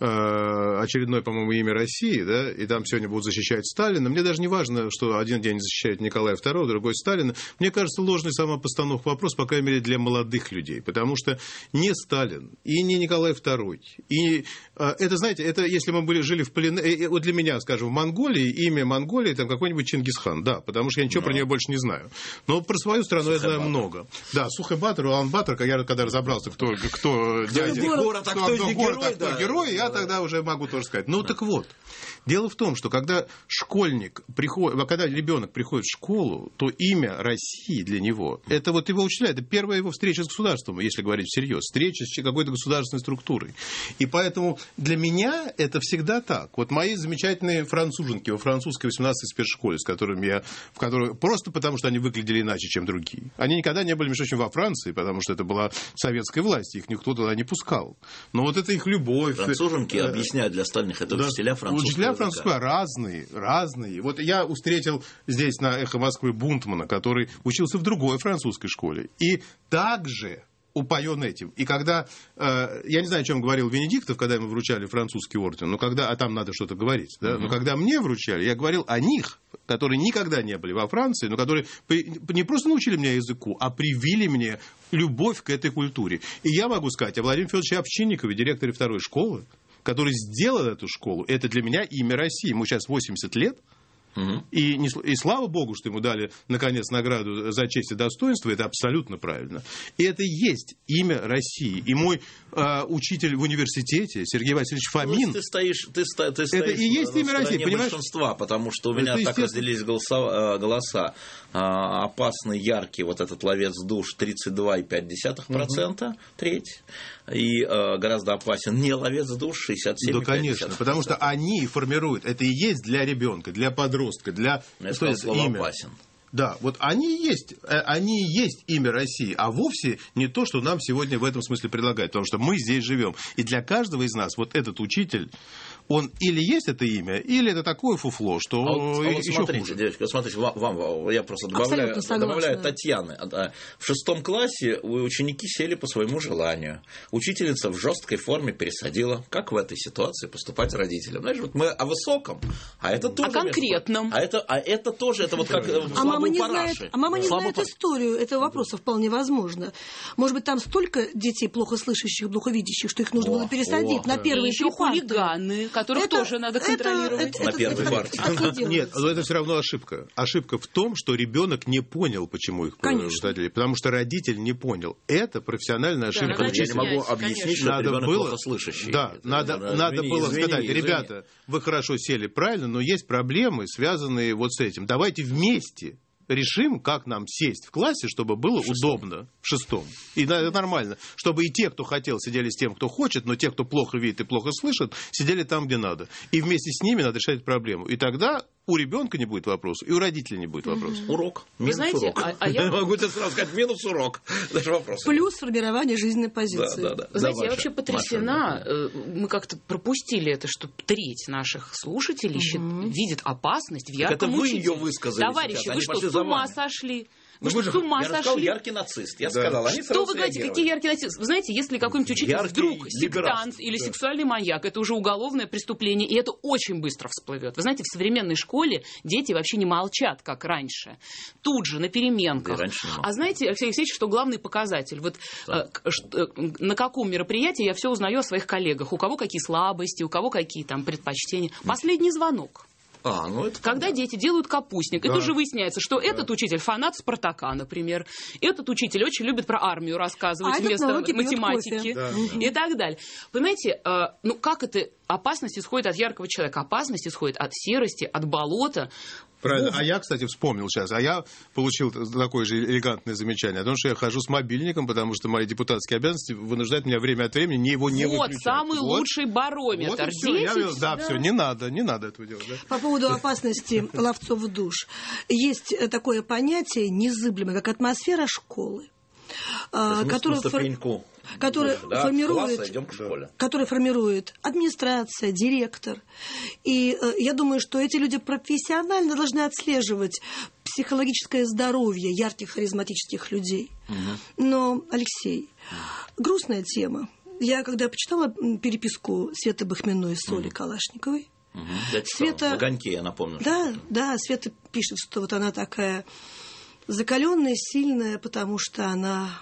а, очередное, по-моему, имя России, да, и там сегодня будут защищать Сталина. Мне даже не важно, что один день защищают Николая второго, другой Сталина. Мне кажется, ложной самопостановка вопроса, по крайней мере, для молодых людей. Потому что не Сталин и не Николай второй. И а, это, знаете, это если мы были, жили в плену... Вот для меня, скажем, в Монголии, имя Монголии, там какой-нибудь Чингисхан, да, потому что я ничего Но. про нее больше не знаю. Но про свою страну Сухой я знаю Батор. много. Да, Сухой Батор, Улан Батор, я когда разобрался, кто... кто дядя, город, а кто, кто, кто город, герой, а кто да. герой, я тогда уже могу тоже сказать. Ну, да. Так вот, дело в том, что когда школьник приходит, когда ребенок приходит в школу, то имя России для него, это вот его учителя, это первая его встреча с государством, если говорить всерьез, встреча с какой-то государственной структурой. И поэтому для меня это всегда так. Вот мои замечательные француженки во французской восемнадцатой спецшколе, с которыми я, в которой, просто потому, что они выглядели иначе, чем другие. Они никогда не были, между прочим, во Франции, потому что это была советская власть, их никто туда не пускал. Но вот это их любовь. Француженки, э, объясняют для остальных, это да, учителя французского Учителя французского разные, разные. Вот я встретил здесь на «Эхо Москвы» Бунтмана, который учился в другой французской школе. И также упоен этим. И когда, э, я не знаю, о чем говорил Венедиктов, когда ему вручали французский орден, но когда, а там надо что-то говорить, да? Mm-hmm. Но когда мне вручали, я говорил о них, которые никогда не были во Франции, но которые не просто научили меня языку, а привили мне любовь к этой культуре. И я могу сказать о Владимире Федоровиче Овчинникове, директоре второй школы, который сделал эту школу. Это для меня имя России. Ему сейчас восемьдесят лет. Угу. И, не, и слава богу, что ему дали, наконец, награду за честь и достоинство, это абсолютно правильно. И это и есть имя России. И мой э, учитель в университете, Сергей Васильевич Фомин... Ну, ты стоишь, ты, ты стоишь это и есть имя России, понимаешь? Большинства, потому что у меня это так разделились голоса, голоса. А, опасный, яркий вот этот ловец душ тридцать два и пять десятых процента, угу. треть. И э, гораздо опасен не ловец душ шестьдесят семь и пять десятых процента. Да, конечно, потому что они формируют, это и есть для ребенка, для подростка, для... Я сказал, слово имя. Опасен. Да, вот они и есть, они и есть имя России, а вовсе не то, что нам сегодня в этом смысле предлагают, потому что мы здесь живем. И для каждого из нас вот этот учитель, он или есть это имя, или это такое фуфло, что а вот, еще а вот смотрите, хуже. Девочки, вот смотрите, вам, вам я просто добавляю, добавляю Татьяны. В шестом классе ученики сели по своему желанию. Учительница в жесткой форме пересадила. Как в этой ситуации поступать родителям? Знаешь, вот мы о высоком, а это тоже... О конкретном. А это, а это тоже, это вот как в а мама не знает, параши. А мама не Слабо знает пар... историю этого вопроса, вполне возможно. Может быть, там столько детей плохо слышащих, плохо видящих, что их нужно о, было пересадить о, на первые еще хулиганы. которых это, тоже надо контролировать. Это, это, На это, первой это, партии. так и делается. Нет, но это все равно ошибка. Ошибка в том, что ребенок не понял, почему их родители. Потому что родитель не понял. Это профессиональная ошибка надо Я не учителя. могу Конечно. объяснить, что Надо ребенок было- плохо слышащий. Да, Это- надо, это- надо извини, было извини, сказать, извини. ребята, вы хорошо сели правильно, но есть проблемы, связанные вот с этим. Давайте вместе решим, как нам сесть в классе, чтобы было удобно в шестом. И да, это нормально. Чтобы и те, кто хотел, сидели с тем, кто хочет, но те, кто плохо видит и плохо слышит, сидели там, где надо. И вместе с ними надо решать проблему. И тогда у ребенка не будет вопросов, и у родителей не будет вопросов. Урок. Минус знаете, урок. а- а я- могу тебе сразу сказать, минус урок. Даже вопрос. Плюс формирование жизненной Да, позиции. да, да. Знаете, Да, я Маша, вообще потрясена. Э, Мы как-то пропустили это, что треть наших слушателей щит- видит опасность в ярком это вы учителе. её высказали Товарищи, сейчас, вы они что, пошли с за ума вами. сошли? Ну, Вы вы что, же- с ума я же сказал, сошли? яркий нацист. Я Да. сказал, они Что сразу вы говорите, среагировали. какие яркие нацисты? Вы знаете, если какой-нибудь учитель Яркий вдруг либерал. сектант или сексуальный маньяк, это уже уголовное преступление, и это очень быстро всплывет. Вы знаете, в современной школе дети вообще не молчат, как раньше. Тут же, на переменках. Да и раньше не молчали. А знаете, Алексей Алексеевич, что главный показатель? Вот э, к- ш- э, на каком мероприятии я все узнаю о своих коллегах. У кого какие слабости, у кого какие там предпочтения. Последний звонок. А, ну это Когда дети делают капустник, и Да. тут же выясняется, что этот учитель фанат Спартака, например. Этот учитель очень любит про армию рассказывать А этот вместо на уроке пьет математики кофе. Да. и так далее. Понимаете, э, ну как это опасность исходит от яркого человека? Опасность исходит от серости, от болота. Правильно. Ну, А я, кстати, вспомнил сейчас, а я получил такое же элегантное замечание о том, что я хожу с мобильником, потому что мои депутатские обязанности вынуждают меня время от времени не его не вот выключать. самый Вот. лучший барометр. Вот и всё. Я- Дети- да, все, не надо, не надо этого делать. Да? По поводу опасности ловцов душ. Есть э, такое понятие незыблемое, как атмосфера школы, Мы а, которая, на фор- ступеньку которая выше, да, формирует, класса, идем к школе. которая формирует администрация, директор. И э, я думаю, что эти люди профессионально должны отслеживать психологическое здоровье ярких харизматических людей. Но, Алексей, грустная тема. Я, когда почитала м, переписку Светы Бахминой с Олей Калашниковой, Мгм. Я читал. Света- В огоньке, я напомню. да, да, Света пишет, что вот она такая закаленная, сильная, потому что она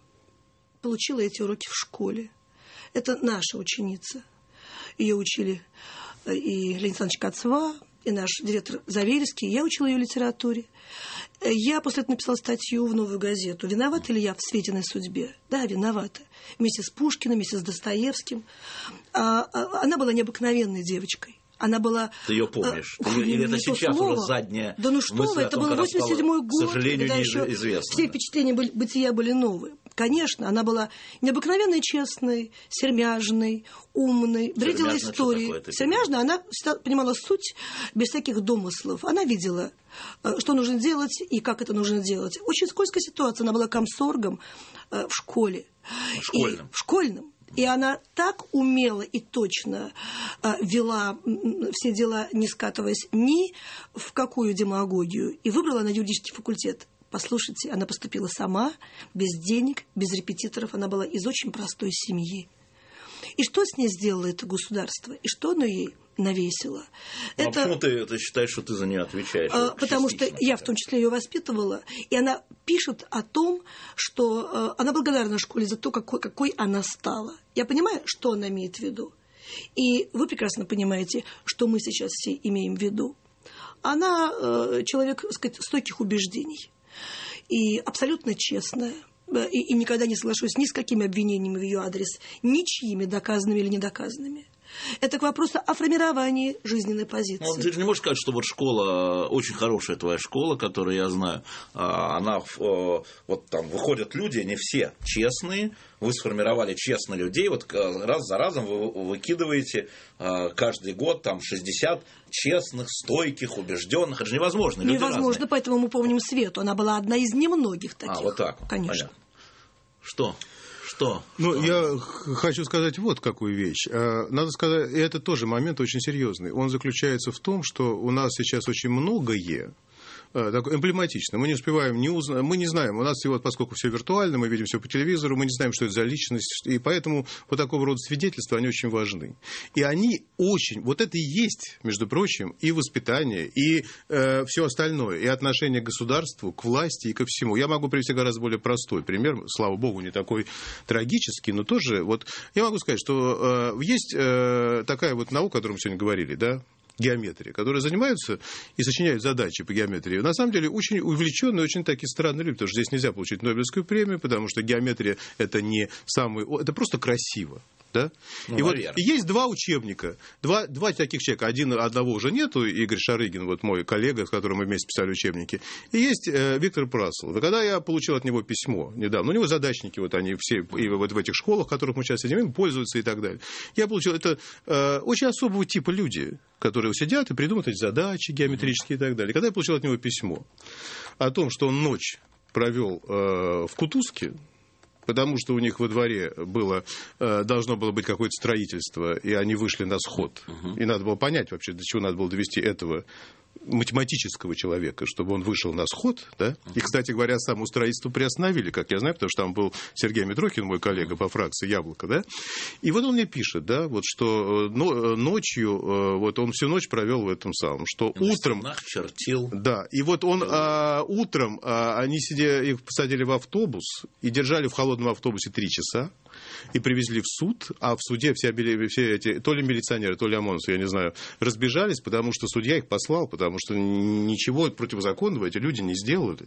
получила эти уроки в школе. Это наша ученица. Ее учили э, и Леонид Александрович Кацва, и наш директор Заверский. Я учила ее литературе. Э, Я после этого написала статью в «Новую газету». Виновата ли я в Светиной судьбе? Да, виновата. Вместе с Пушкиным, вместе с Достоевским. А, а, она была необыкновенной девочкой. Она была... Ты ее помнишь? а, Ты- Или это не то сейчас слово. уже задняя Да ну что мысль вы, о это том, был когда восемьдесят седьмой стало, год, к сожалению, когда еще неизвестно. все Да. впечатления были, бытия были новые. Конечно, она была необыкновенно честной, сермяжной, умной, бредила Сермяжная, что истории. такое это? Сермяжная, она всегда понимала суть без всяких домыслов. Она видела, э, что нужно делать и как это нужно делать. Очень скользкая ситуация. Она была комсоргом э, в школе. Школьном. И, в школьном. И она так умело и точно э, вела м, все дела, не скатываясь ни в какую демагогию. И выбрала она юридический факультет. Послушайте, она поступила сама, без денег, без репетиторов. Она была из очень простой семьи. И что с ней сделало это государство? И что оно ей навесило? Ну, а это... почему ты, ты считаешь, что ты за нее отвечаешь? А, Вот Потому что частично я хотя в бы. том числе ее воспитывала, и она пишет о том, что э, она благодарна школе за то, какой, какой она стала. Я понимаю, что она имеет в виду. И вы прекрасно понимаете, что мы сейчас все имеем в виду. Она э, человек, так сказать, стойких убеждений и абсолютно честная. Э, И, и никогда не соглашусь ни с какими обвинениями в ее адрес, ничьими доказанными или недоказанными. Это к вопросу о формировании жизненной позиции. Ну, ты же не можешь сказать, что вот школа, очень хорошая твоя школа, которую я знаю, а, она, э, вот там выходят люди, не все честные, вы сформировали честно людей, вот э, раз за разом вы выкидываете э, каждый год там шестьдесят честных, стойких, убежденных, это же невозможно. люди Невозможно, разные. поэтому мы помним Свету. Она была одна из немногих таких. А, вот так. Конечно. Понятно. Что? Что? Ну, Что? я х- хочу сказать вот какую вещь. Э, Надо сказать, и это тоже момент очень серьезный. Он заключается в том, что у нас сейчас очень многое такой эмблематичный. Мы не успеваем, не узна... мы не знаем, у нас вот, поскольку все виртуально, мы видим все по телевизору, мы не знаем, что это за личность, и поэтому вот такого рода свидетельства, они очень важны. И они очень, вот это и есть, между прочим, и воспитание, и э, все остальное, и отношение к государству, к власти и ко всему. Я могу привести гораздо более простой пример, слава богу, не такой трагический, но тоже, вот, я могу сказать, что э, есть э, такая вот наука, о которой мы сегодня говорили, да, геометрия, которые занимаются и сочиняют задачи по геометрии. На самом деле очень увлеченные, очень такие странные люди, потому что здесь нельзя получить Нобелевскую премию, потому что геометрия это не самый... Это просто красиво. Да? Ну, и наверное. Вот и есть два учебника, два, два таких человека, один, одного уже нету, Игорь Шарыгин, вот мой коллега, с которым мы вместе писали учебники, и есть э, Виктор Прасол. И когда я получил от него письмо недавно, у него задачники, вот они все, и вот в этих школах, в которых мы сейчас сидим, им пользуются и так далее. Я получил, это э, очень особого типа люди, которые сидят и придумывают эти задачи геометрические и так далее. И когда я получил от него письмо о том, что он ночь провел э, в Кутузке, потому что у них во дворе было, должно было быть какое-то строительство, и они вышли на сход. Uh-huh. И надо было понять вообще, до чего надо было довести этого математического человека, чтобы он вышел на сход. Да? Uh-huh. И, кстати говоря, само строительство приостановили, как я знаю, потому что там был Сергей Митрохин, мой коллега по фракции «Яблоко». Да? И вот он мне пишет, да, вот, что ночью, вот он всю ночь провел в этом самом, что и утром... чертил. Да, и вот он а, утром, а, они сидели, их посадили в автобус и держали в холодном автобусе три часа и привезли в суд, а в суде все, все эти, то ли милиционеры, то ли ОМОНовцы, я не знаю, разбежались, потому что судья их послал, потому что ничего противозаконного эти люди не сделали.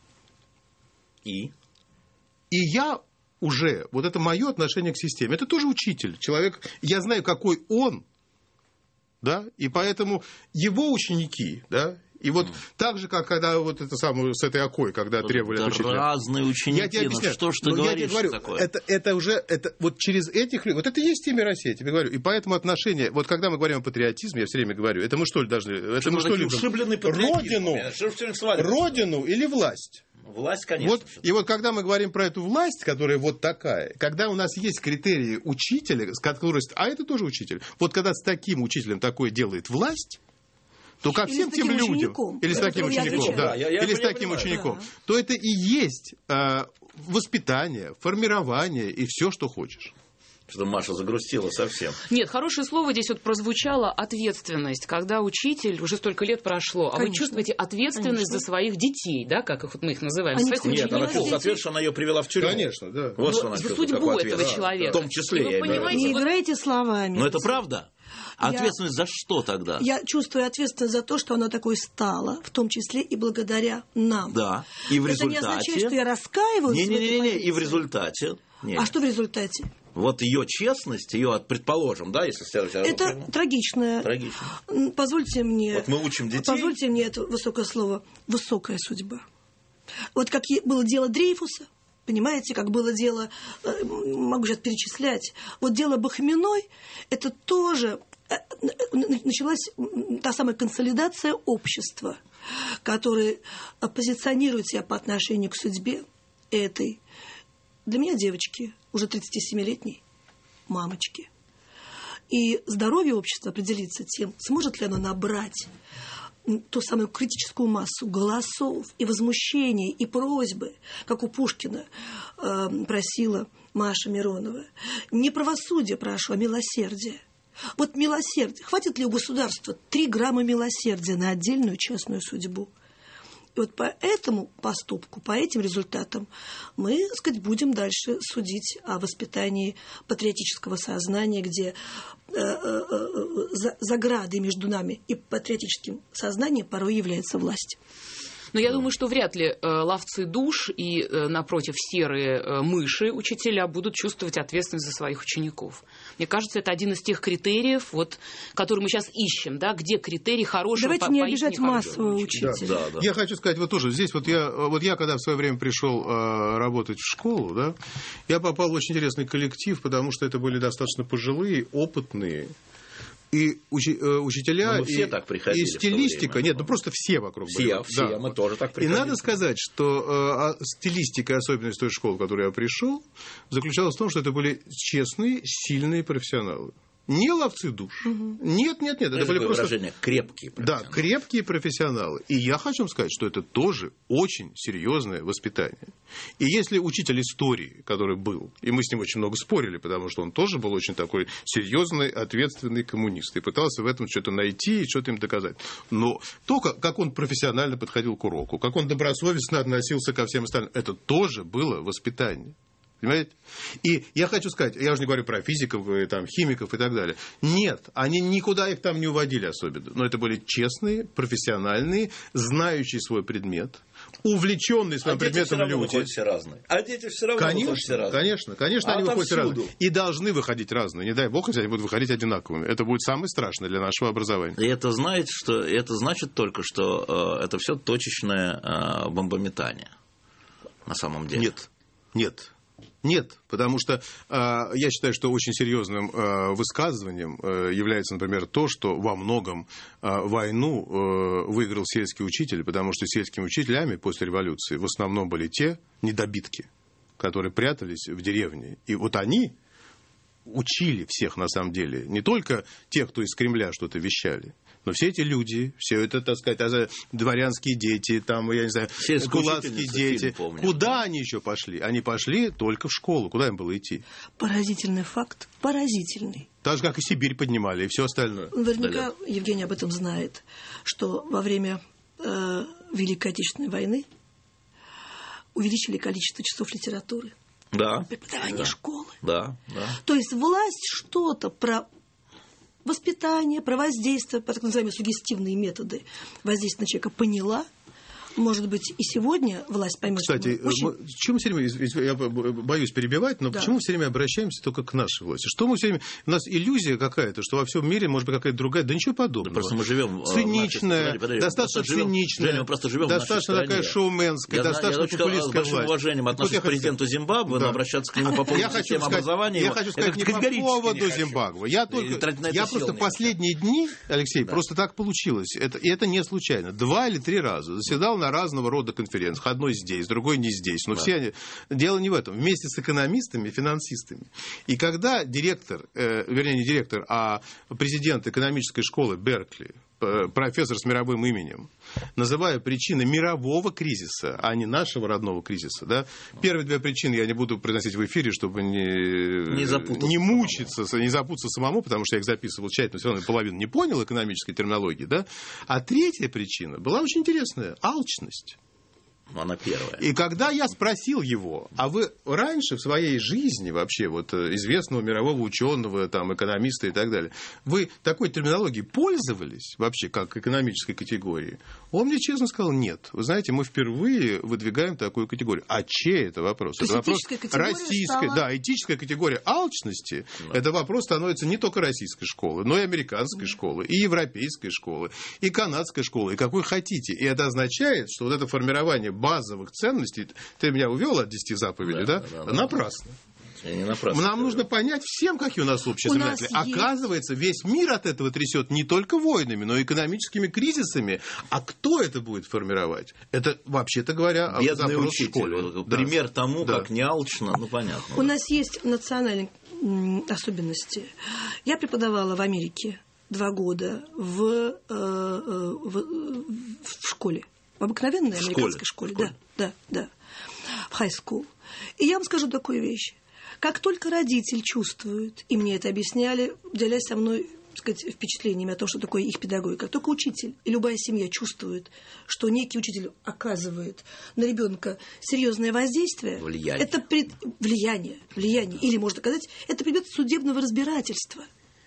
И? И я уже, вот это мое отношение к системе, это тоже учитель, человек, я знаю, какой он, да, и поэтому его ученики, да, и вот mm. так же, как когда вот это самое с этой окой, когда вот требовали от учителя. Разные ученики, я тебе объясняю, ну что ж ты говоришь, я тебе говорю, такое? Это, это уже, это, вот через этих людей, вот это и есть тема России, я тебе говорю. И поэтому отношение, вот когда мы говорим о патриотизме, я все время говорю, это мы что ли должны, это мы что ли, родину, родину или власть? Власть, конечно. Вот, и вот когда мы говорим про эту власть, которая вот такая, когда у нас есть критерии учителя, который, а это тоже учитель, вот когда с таким учителем такое делает власть, то ко всем тем людям, учеником, или с таким учеником, да, я, я, или я с таким понимаю, учеником, да. то это и есть э, воспитание, формирование и все, что хочешь. Что Маша загрустила совсем. Нет, хорошее слово здесь вот прозвучало ответственность. Когда учитель, уже столько лет прошло, конечно, а вы чувствуете ответственность конечно. За своих детей, да, как их, вот мы их называем. Они, Нет, она чувствует ответственность, она ее привела в тюрьму. Конечно, да. Вот что она за судьбу этого человека. В том числе. Вы понимаете, не вот... играйте словами. Но это правда. А ответственность я, за что тогда? Я чувствую ответственность за то, что она такой стала, в том числе и благодаря нам. Да, и в результате... Это не означает, что я раскаиваюсь. Не-не-не, и в результате... Нет. А что в результате? Вот ее честность, ее, предположим, да, если следовать... Это трагичное. Трагично. Позвольте мне... Вот мы учим детей... Позвольте мне это высокое слово. Высокая судьба. Вот как было дело Дрейфуса, понимаете, как было дело... Могу сейчас перечислять. Вот дело Бахминой, это тоже... Началась та самая консолидация общества, которое позиционирует себя по отношению к судьбе этой, для меня девочки, уже тридцатисемилетней мамочки. И здоровье общества определится тем, сможет ли оно набрать ту самую критическую массу голосов и возмущений, и просьбы, как у Пушкина э, просила Маша Миронова. Не правосудие прошу, а милосердие. Вот милосердие. Хватит ли у государства три грамма милосердия на отдельную частную судьбу? И вот по этому поступку, по этим результатам мы, так сказать, будем дальше судить о воспитании патриотического сознания, где э, э, э, заградой между нами и патриотическим сознанием порой является власть. Но я думаю, что вряд ли э, ловцы душ и, э, напротив, серые э, мыши учителя будут чувствовать ответственность за своих учеников. Мне кажется, это один из тех критериев, вот, которые мы сейчас ищем, да, где критерий хорошего. Давайте по, не обижать массового учителя. Да, да, да. Я хочу сказать, вот тоже здесь, вот я, вот я когда в свое время пришел э, работать в школу, да, я попал в очень интересный коллектив, потому что это были достаточно пожилые, опытные. И учи, э, учителя, все и, так приходили, и стилистика, нет, ну просто все вокруг все, были. Все, да. мы тоже так приходили. И надо сказать, что э, стилистика и особенность той школы, в которую я пришел, заключалась в том, что это были честные, сильные профессионалы. не ловцы душ. Угу. Нет, нет, нет. Это, это были просто... выражение крепкие профессионалы. Да, крепкие профессионалы. И я хочу вам сказать, что это тоже очень серьезное воспитание. И если учитель истории, который был, и мы с ним очень много спорили, потому что он тоже был очень такой серьезный, ответственный коммунист, и пытался в этом что-то найти и что-то им доказать. Но то, как он профессионально подходил к уроку, как он добросовестно относился ко всем остальным, это тоже было воспитание. Понимаете? И я хочу сказать, я уже не говорю про физиков, там, химиков и так далее. Нет, они никуда их там не уводили особенно. Но это были честные, профессиональные, знающие свой предмет, увлеченные своим а предметом люди. Выходят все разные. А дети все равно конечно, выходят все разные. Конечно, конечно, а они выходят все всюду. разные. И должны выходить разные. Не дай бог, если они будут выходить одинаковыми. Это будет самое страшное для нашего образования. И это, знаете, что, это значит только, что э, это все точечное э, бомбометание. На самом деле. Нет, нет. Нет, потому что э, я считаю, что очень серьезным э, высказыванием э, является, например, то, что во многом э, войну э, выиграл сельский учитель, потому что сельскими учителями после революции в основном были те недобитки, которые прятались в деревне. И вот они учили всех на самом деле, не только тех, кто из Кремля что-то вещали, но все эти люди, все это, так сказать, дворянские дети, там, я не знаю, кулацкие дети, помню, куда да? они еще пошли? Они пошли только в школу. Куда им было идти? Поразительный факт, поразительный. Так же, как и Сибирь поднимали, и все остальное. Наверняка да. Евгений об этом знает, что во время э, Великой Отечественной войны увеличили количество часов литературы. Да. Преподавание да. школы. Да, да. То есть власть что-то про воспитание, про воздействие, про так называемые суггестивные методы воздействия на человека поняла. Может быть, и сегодня власть поймет. Кстати, очень... мы, почему мы все время, я боюсь перебивать, но да. почему мы все время обращаемся только к нашей власти? Что мы все время, у нас иллюзия какая-то, что во всем мире может быть какая-то другая, да ничего подобного. Да просто мы живем циничная, в нашей... достаточно живем, циничная, Женя, мы просто живем достаточно в такая шоуменская, я, достаточно я популистская с большим власть. уважением отношусь вот к президенту хочу... Зимбабве, да. но обращаться к нему по поводу системы образования. Я хочу сказать не по поводу Зимбабве. Я только, я просто последние дни, Алексей, просто так получилось, и это не случайно, два или три раза заседал на разного рода конференциях. Одной здесь, другой не здесь. Но да. все они... Дело не в этом. Вместе с экономистами, финансистами. И когда директор, э, вернее, не директор, а президент экономической школы Беркли, э, профессор с мировым именем, называя причины мирового кризиса, а не нашего родного кризиса, да, первые две причины я не буду произносить в эфире, чтобы не, не, не мучиться, самому. не запутаться самому, потому что я их записывал тщательно, все равно половину не понял экономической терминологии, да. А третья причина была очень интересная – алчность. Она первая. И когда я спросил его, а вы раньше в своей жизни вообще вот известного мирового ученого, там, экономиста и так далее, вы такой терминологией пользовались вообще как экономической категорией? Он мне честно сказал, нет. Вы знаете, мы впервые выдвигаем такую категорию. А чей это вопрос? То это вопрос российской, стала... да, этическая категория алчности. Да. Это вопрос становится не только российской школы, но и американской да. школы, и европейской школы, и канадской школы, и какой хотите. И это означает, что вот это формирование базовых ценностей, ты меня увел от десяти заповедей, да? да? да, да напрасно. Не напрасно. Нам нужно понять всем, какие у нас общие у знаменатели. Нас Оказывается, есть... весь мир от этого трясет не только войнами, но и экономическими кризисами. А кто это будет формировать? Это, вообще-то говоря, бедный учитель. Школе. Пример да. тому, да. как не алчно, ну понятно. У да. нас есть национальные особенности. Я преподавала в Америке два года в, э, в, в школе. В обыкновенной в американской школе. школе. Да, да, да. В хай-скул. И я вам скажу такую вещь. Как только родитель чувствует, и мне это объясняли, делясь со мной, так сказать, впечатлениями о том, что такое их педагогика, как только учитель и любая семья чувствует, что некий учитель оказывает на ребенка серьезное воздействие, влияние. это пред... влияние, влияние, или можно сказать, это предмет судебного разбирательства.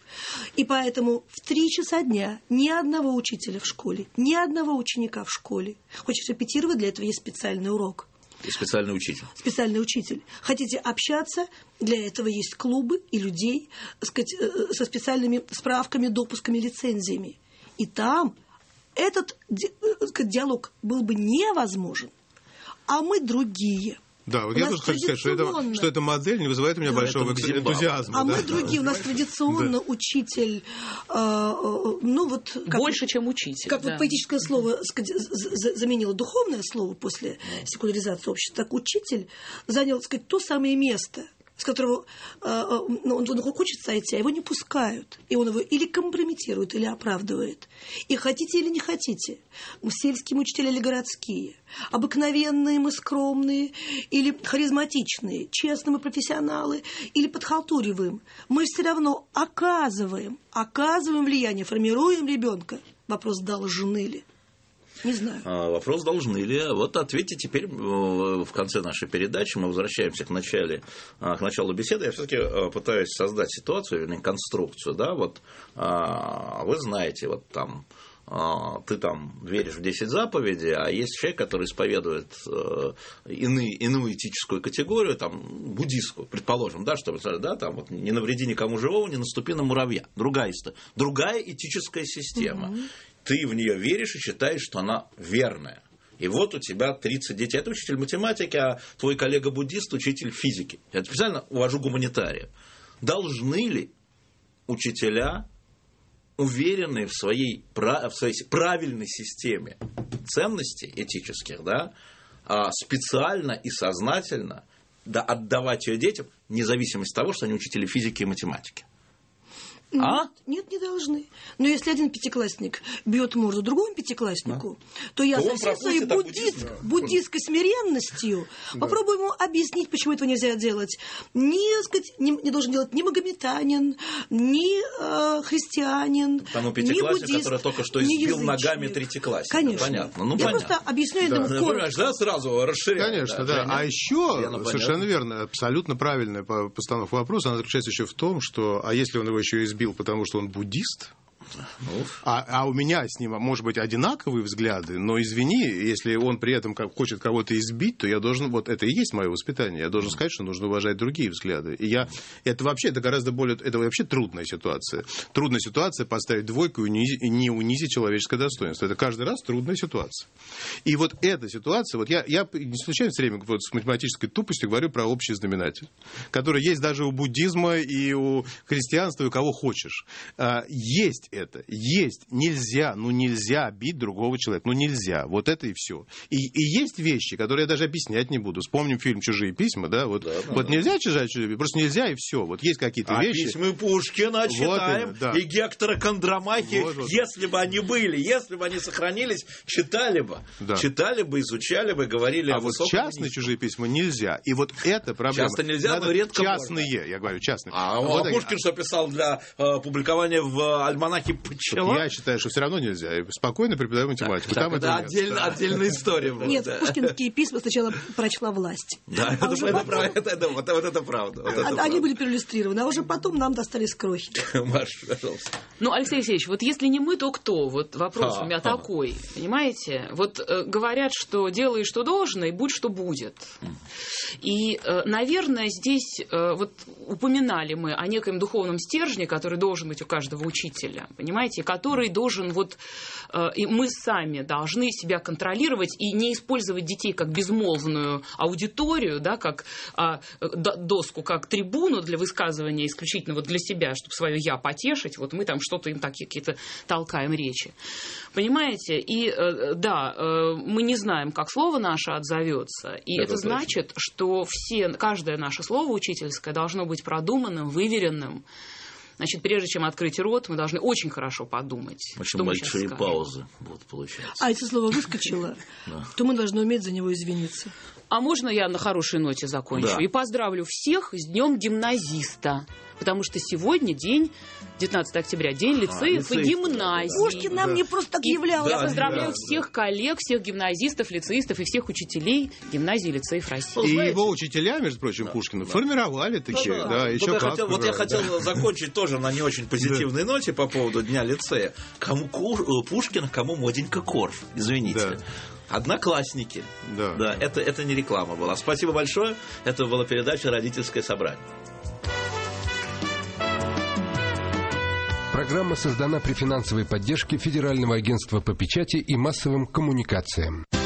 И поэтому в три часа дня ни одного учителя в школе, ни одного ученика в школе. Хочешь репетировать, для этого есть специальный урок. И специальный учитель. Специальный учитель. Хотите общаться, для этого есть клубы и людей, так сказать, со специальными справками, допусками, лицензиями. И там этот так сказать, диалог был бы невозможен, а мы другие. Да, вот я тоже хочу сказать, что, это, что эта модель не вызывает у меня да, большого энтузиазма. А да? мы другие, у нас традиционно да. учитель, э, э, ну вот... Как, больше, чем учитель. Как да. вот поэтическое слово сказать, заменило духовное слово после секуляризации общества, так учитель занял, так сказать, то самое место с которого э, ну, он, он хочет сойти, а его не пускают. И он его или компрометирует, или оправдывает. И хотите или не хотите, мы сельские учителя или городские, обыкновенные мы скромные, или харизматичные, честные мы профессионалы, или подхалтуриваем, мы все равно оказываем, оказываем влияние, формируем ребенка. Вопрос, должны ли? Не знаю. Вопрос, должны ли. Вот ответьте теперь в конце нашей передачи. Мы возвращаемся к, начале, к началу беседы. Я все-таки пытаюсь создать ситуацию, вернее, конструкцию. Да? Вот, вы знаете, вот там ты там веришь в десять заповедей, а есть человек, который исповедует иные, иную этическую категорию, там, буддистскую, предположим, да, что да, там, вот, не навреди никому живого, не наступи на муравья. Другая, другая этическая система. Угу. Ты в нее веришь и считаешь, что она верная. И вот у тебя тридцать детей. Это учитель математики, а твой коллега-буддист – учитель физики. Я специально увожу гуманитариев. Должны ли учителя, уверенные в своей, в своей правильной системе ценностей этических, да, специально и сознательно отдавать ее детям, вне зависимости от того, что они учители физики и математики? А? Нет, не должны. Но если один пятиклассник бьет морду другому пятикласснику, да. то я со всей своей буддист, буддистской смиренностью да. попробую ему объяснить, почему этого нельзя делать. Не, сказать, не, не должен делать ни магометанин, ни э, христианин, тому пятиклассник, ни буддист, который только что избил ногами третьеклассника. Конечно. Понятно. Ну, я понятно. просто объясняю да. этому коротко. Да, сразу расширяю. Конечно, да. да. А еще, совершенно верно, абсолютно правильная постановка вопроса, она заключается еще в том, что, а если он его еще избил, потому что он буддист, а, а у меня с ним, может быть, одинаковые взгляды, но, извини, если он при этом хочет кого-то избить, то я должен, вот это и есть мое воспитание, я должен сказать, что нужно уважать другие взгляды. И я, это вообще, это гораздо более, это вообще трудная ситуация. Трудная ситуация поставить двойку и не унизить человеческое достоинство. Это каждый раз трудная ситуация. И вот эта ситуация, вот я, я не случайно все время вот с математической тупостью говорю про общий знаменатель, который есть даже у буддизма и у христианства, и у кого хочешь. Есть это, есть, нельзя, ну нельзя бить другого человека, ну нельзя, вот это и все. И, и есть вещи, которые я даже объяснять не буду. Вспомним фильм «Чужие письма», да, вот, да, вот да. нельзя чужие письма, просто нельзя и все. Вот есть какие-то а вещи. Письма Пушкина читаем, вот, да. и Гектора Кондромахи, вот, вот. Если бы они были, если бы они сохранились, читали бы, да. читали бы, изучали бы, говорили а о вот частные низком. Чужие письма нельзя. И вот это проблема. Часто нельзя, Надо но редко частные, можно. Я говорю, частные. А, вот а Пушкин что писал для э, публикования в альманахе «Пчела»? Я считаю, что все равно нельзя. Я спокойно преподаю математику. Так, Там это это отдель, да. отдельная история была. Нет, да. пушкинские письма сначала прочла власть. Да, а это, это, потом... это, это, это, вот, вот это правда. Вот а, это они правда. были проиллюстрированы, а уже потом нам достались крохи. Маша, пожалуйста. Ну, Алексей Алексеевич, вот если не мы, то кто? Вот вопрос а, у меня а. такой, понимаете? Вот э, говорят, что делай, что должно, и будь, что будет. И, э, наверное, здесь э, вот упоминали мы о некоем духовном стержне, который должен быть у каждого учителя, понимаете, который должен вот э, и мы сами должны себя контролировать и не использовать детей как безмолвную аудиторию, да, как э, доску, как трибуну для высказывания исключительно вот для себя, чтобы свое «я» потешить, вот мы там что-то им такие какие-то толкаем речи. Понимаете? И э, да, э, мы не знаем, как слово наше отзовется, и это, это значит, что все, каждое наше слово учительское должно быть продуманным, выверенным. Значит, прежде чем открыть рот, мы должны очень хорошо подумать. Очень что большие паузы будут получаться. А если слово выскочило, то мы должны уметь за него извиниться. А можно я на хорошей ноте закончу? Да. И поздравлю всех с Днем гимназиста. Потому что сегодня день, девятнадцатого октября, день лицеев а, и гимназий. Пушкин нам да. не просто так являл. Я поздравляю да, всех да. коллег, всех гимназистов, лицеистов и всех учителей гимназии и лицеев России. И его учителя, между прочим, да, Пушкина, да. формировали такие. Да, да. Да, еще вот, как, я хотел, вот я хотел да. закончить тоже на не очень позитивной да. ноте по поводу Дня лицея. Кому Пушкина, кому Моденька Корф. Извините. Да. Одноклассники. Да. Да, это, это не реклама была. Спасибо большое. Это была передача «Родительское собрание». Программа создана при финансовой поддержке Федерального агентства по печати и массовым коммуникациям.